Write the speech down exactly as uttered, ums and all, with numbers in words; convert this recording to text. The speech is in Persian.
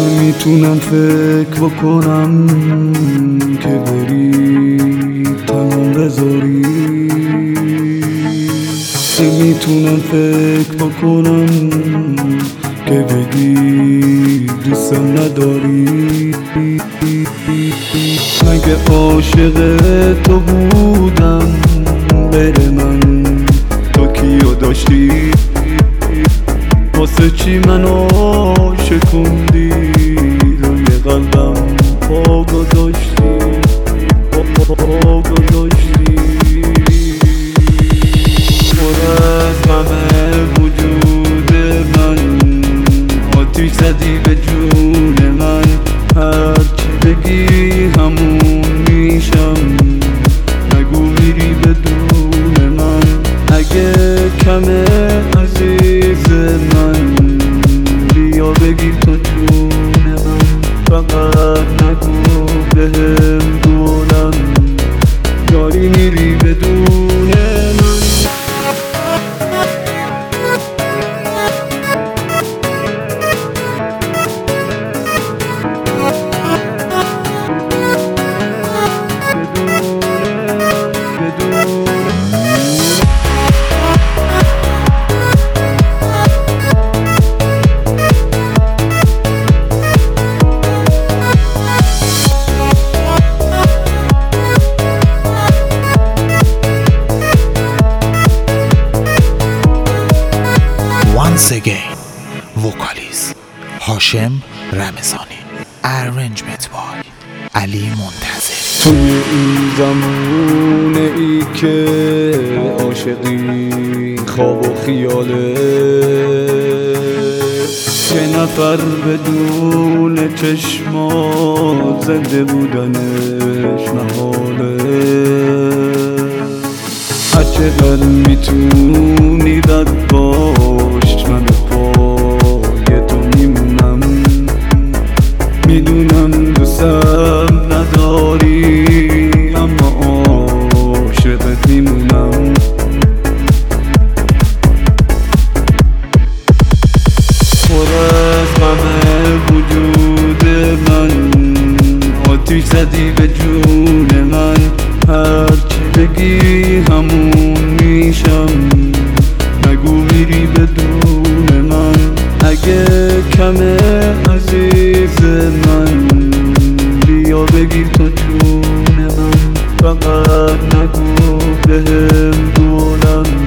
نمیتونم فکر بکنم که بری تنم بذاری، نمیتونم فکر بکنم که بگی دوستم نداری. مگه عاشق تو بودم غیر من تو کیو داشتی؟ واسه چی منو شکوندی روی قلبم پا گذاشتی پا گذاشتی؟ پر از غم وجود من آتیش زدی به جون من، هرچی بگی همون میشم، نگو میری بدون من. اگه کمه عزیز من بیا بگیر تو جون من، فقط نگو بهم گلم داری میری بدون من. Once again وکالیست هاشم رمضانی، ارنجمنت بای علی منتظری. توی این زمونه ای که عاشقی خواب و خیاله، یه نفر بدون چشما زنده بودنش محاله. هرچقدر میتونی رد باش من به پای تو میمونم، میدونم دوستم نداری اما عاشقت میمونم. پر از غم وجود من آتیش زدی به جون من، هرچی بگی همون میشم، نگو میری بدون من. اگه کمه عزیز من بیا بگیر تو جون من، فقط نگو بهم گلم